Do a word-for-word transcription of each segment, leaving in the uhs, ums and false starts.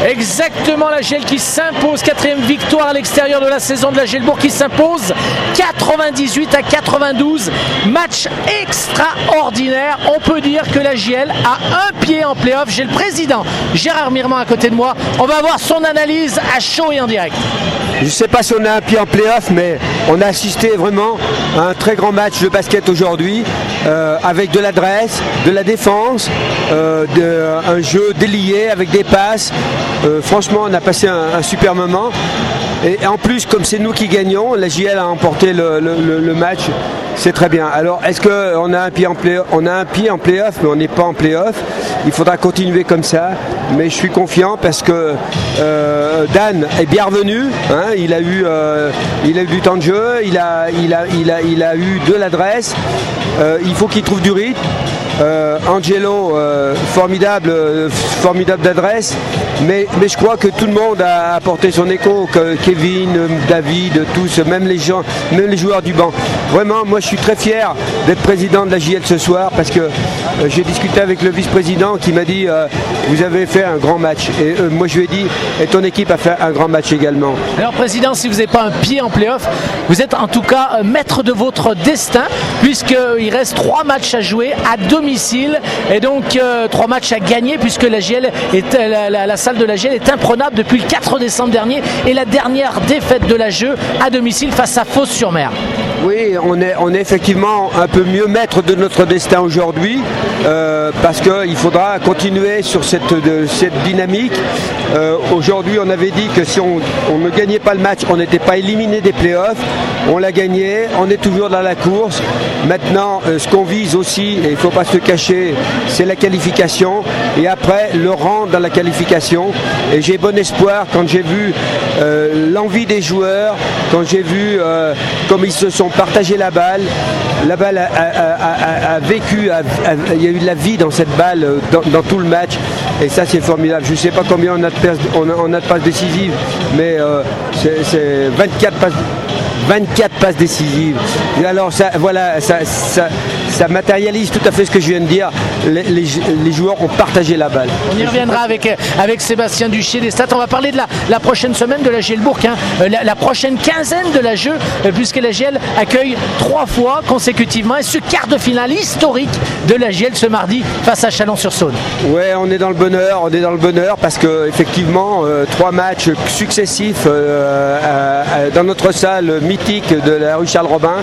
Exactement, la Giel qui s'impose, quatrième victoire à l'extérieur de la saison de la Gielbourg qui s'impose quatre-vingt-dix-huit à quatre-vingt-douze. Match extraordinaire. On peut dire que la Giel a un pied en play-off. J'ai le président Gérard Mirman à côté de moi. On va avoir son analyse à chaud et en direct. Je ne sais pas si on a un pied en play-off, mais on a assisté vraiment à un très grand match de basket aujourd'hui, euh, avec de l'adresse, de la défense, euh, de, un jeu délié avec des passes. Euh, franchement, on a passé un, un super moment. Et en plus, comme c'est nous qui gagnons, la J L a emporté le, le, le match. C'est très bien. Alors, est-ce qu'on a un pied en play, on a un pied en play-off, mais on n'est pas en play-off. Il faudra continuer comme ça. Mais je suis confiant parce que euh, Dan est bien revenu. Hein, il a eu, euh, il a eu du temps de jeu. Il a, il a, il a, il a eu de l'adresse. Euh, il faut qu'il trouve du rythme. Euh, Angelo, euh, formidable, euh, formidable d'adresse, mais, mais je crois que tout le monde a apporté son écho, que Kevin, David, tous, même les gens, même les joueurs du banc. Vraiment, moi je suis très fier d'être président de la J L ce soir parce que euh, j'ai discuté avec le vice-président qui m'a dit euh, vous avez fait un grand match. Et euh, moi je lui ai dit et ton équipe a fait un grand match également. Alors président, si vous n'avez pas un pied en play-off, vous êtes en tout cas euh, maître de votre destin puisqu'il reste trois matchs à jouer à domicile. Et donc euh, trois matchs à gagner puisque la G L est, la, la, la salle de la G L est imprenable depuis le quatre décembre dernier et la dernière défaite de la jeu à domicile face à Fos-sur-Mer. Oui, on est, on est effectivement un peu mieux maître de notre destin aujourd'hui euh, parce qu'il faudra continuer sur cette, de, cette dynamique. Euh, aujourd'hui, on avait dit que si on, on ne gagnait pas le match, on n'était pas éliminé des playoffs. On l'a gagné, on est toujours dans la course. Maintenant, euh, ce qu'on vise aussi, et il ne faut pas se cacher, c'est la qualification. Et après, le rang dans la qualification. Et j'ai bon espoir quand j'ai vu euh, l'envie des joueurs, quand j'ai vu euh, comme ils se sont partagé la balle. La balle a, a, a, a vécu, a, a, il y a eu de la vie dans cette balle, dans, dans tout le match. Et ça, c'est formidable. Je ne sais pas combien on a de passes, on a, on a de passes décisives, mais euh, c'est, c'est vingt-quatre passes. vingt-quatre passes décisives. Et alors ça, voilà, ça, ça, ça matérialise tout à fait ce que je viens de dire. Les, les, les joueurs ont partagé la balle. On y reviendra avec, avec Sébastien Duchier des stats. On va parler de la, la prochaine semaine de la Gielbourg, hein, la, la prochaine quinzaine de la jeu, puisque la G L accueille trois fois consécutivement et ce quart de finale historique de la G L ce mardi face à Chalon-sur-Saône. Ouais, on est dans le bonheur, on est dans le bonheur parce que effectivement euh, trois matchs successifs euh, à, à, dans notre salle mythique de la rue Charles-Robin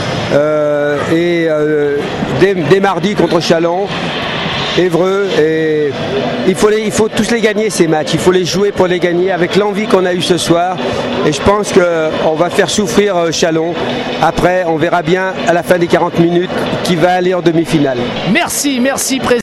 euh, et euh, dès, dès mardi contre Chalon, Évreux, et il faut, les, il faut tous les gagner ces matchs, il faut les jouer pour les gagner avec l'envie qu'on a eue ce soir et je pense qu'on va faire souffrir Chalon. Après on verra bien à la fin des quarante minutes qui va aller en demi-finale. Merci, merci président.